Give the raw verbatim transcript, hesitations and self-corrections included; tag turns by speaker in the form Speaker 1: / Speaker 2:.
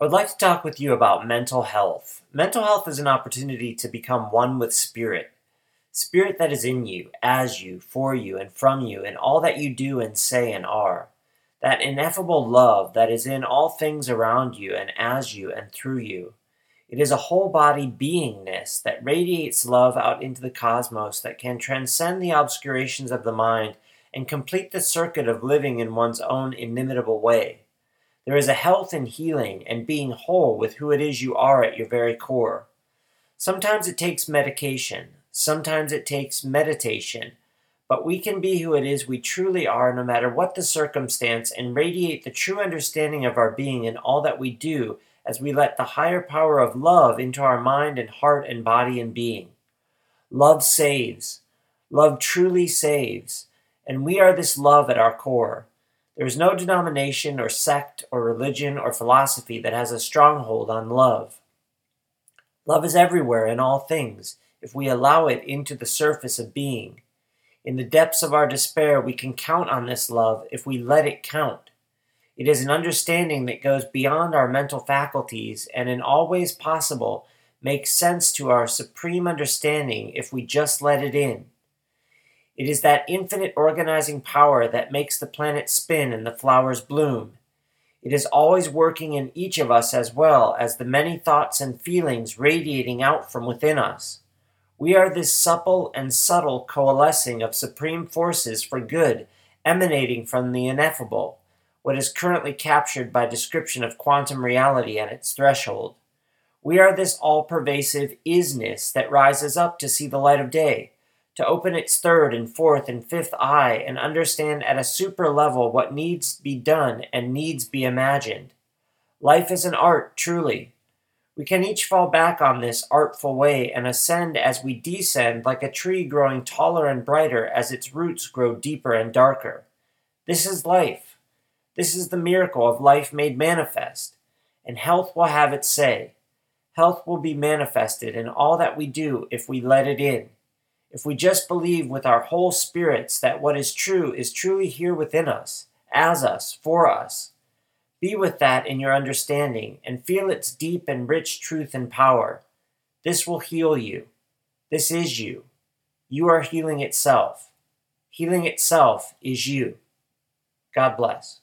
Speaker 1: I would like to talk with you about mental health. Mental health is an opportunity to become one with spirit. Spirit that is in you, as you, for you, and from you, in all that you do and say and are. That ineffable love that is in all things around you and as you and through you. It is a whole body beingness that radiates love out into the cosmos that can transcend the obscurations of the mind and complete the circuit of living in one's own inimitable way. There is a health in healing and being whole with who it is you are at your very core. Sometimes it takes medication, sometimes it takes meditation, but we can be who it is we truly are no matter what the circumstance and radiate the true understanding of our being in all that we do as we let the higher power of love into our mind and heart and body and being. Love saves. Love truly saves. And we are this love at our core. There is no denomination or sect or religion or philosophy that has a stronghold on love. Love is everywhere in all things if we allow it into the surface of being. In the depths of our despair, we can count on this love if we let it count. It is an understanding that goes beyond our mental faculties and in all ways possible makes sense to our supreme understanding if we just let it in. It is that infinite organizing power that makes the planet spin and the flowers bloom. It is always working in each of us as well as the many thoughts and feelings radiating out from within us. We are this supple and subtle coalescing of supreme forces for good emanating from the ineffable, what is currently captured by description of quantum reality at its threshold. We are this all-pervasive isness that rises up to see the light of day, to open its third and fourth and fifth eye and understand at a super level what needs be done and needs be imagined. Life is an art, truly. We can each fall back on this artful way and ascend as we descend like a tree growing taller and brighter as its roots grow deeper and darker. This is life. This is the miracle of life made manifest. And health will have its say. Health will be manifested in all that we do if we let it in. If we just believe with our whole spirits that what is true is truly here within us, as us, for us. Be with that in your understanding and feel its deep and rich truth and power. This will heal you. This is you. You are healing itself. Healing itself is you. God bless.